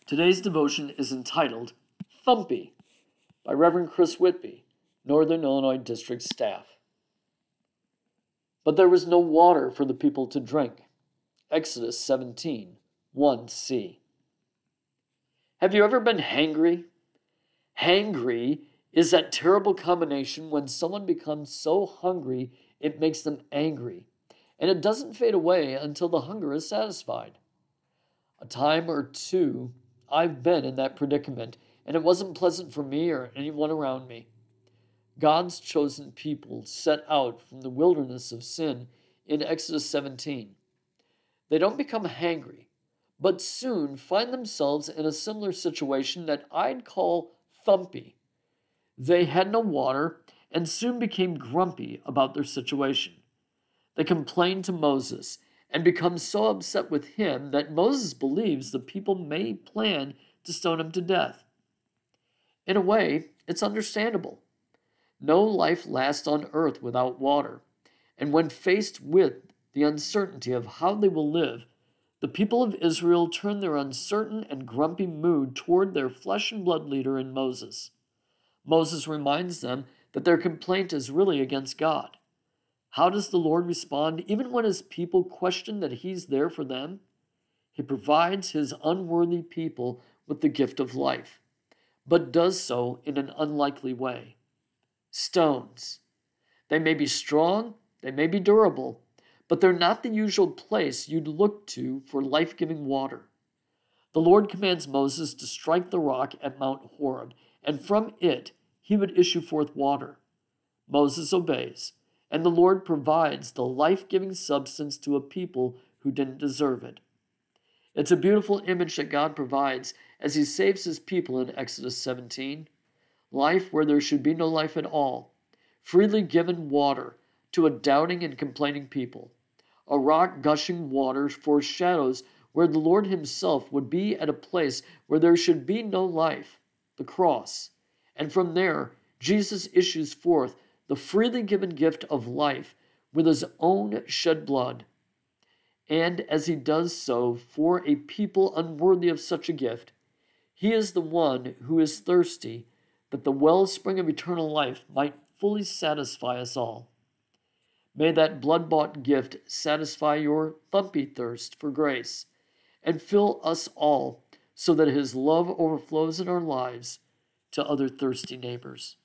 Today's devotion is entitled Thumpy by Reverend Chris Whitby, Northern Illinois District Staff. But there was no water for the people to drink. Exodus 17, 1c. Have you ever been hangry? Hangry is that terrible combination when someone becomes so hungry it makes them angry, and it doesn't fade away until the hunger is satisfied. A time or two, I've been in that predicament, and it wasn't pleasant for me or anyone around me. God's chosen people set out from the wilderness of sin in Exodus 17. They don't become hangry, but soon find themselves in a similar situation that I'd call thumpy. They had no water and soon became grumpy about their situation. They complain to Moses and become so upset with him that Moses believes the people may plan to stone him to death. In a way, it's understandable. No life lasts on earth without water, and when faced with the uncertainty of how they will live, the people of Israel turn their uncertain and grumpy mood toward their flesh and blood leader in Moses. Moses reminds them that their complaint is really against God. How does the Lord respond even when his people question that he's there for them? He provides his unworthy people with the gift of life, but does so in an unlikely way. Stones. They may be strong, they may be durable, but they're not the usual place you'd look to for life-giving water. The Lord commands Moses to strike the rock at Mount Horeb, and from it he would issue forth water. Moses obeys, and the Lord provides the life-giving substance to a people who didn't deserve it. It's a beautiful image that God provides as he saves his people in Exodus 17. Life where there should be no life at all. Freely given water to a doubting and complaining people. A rock gushing water foreshadows where the Lord himself would be at a place where there should be no life, the cross. And from there, Jesus issues forth the freely given gift of life with his own shed blood. And as he does so for a people unworthy of such a gift, he is the one who is thirsty that the wellspring of eternal life might fully satisfy us all. May that blood-bought gift satisfy your thumpy thirst for grace and fill us all so that his love overflows in our lives to other thirsty neighbors.